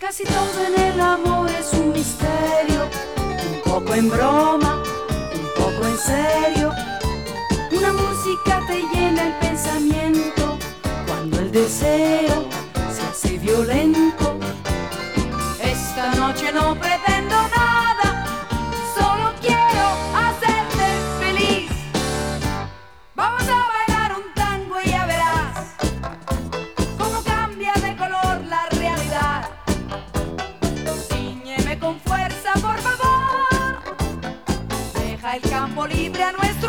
Casi todo en el amor es un misterio, un poco en broma, un poco en serio. Una música te llena el pensamiento cuando el deseo se hace violento. Esta noche no pretendo nada, solo quiero hacerte feliz. Vamos a bailar un tango y ya verás cómo cambia de color la realidad. Con fuerza, por favor, deja el campo libre a nuestro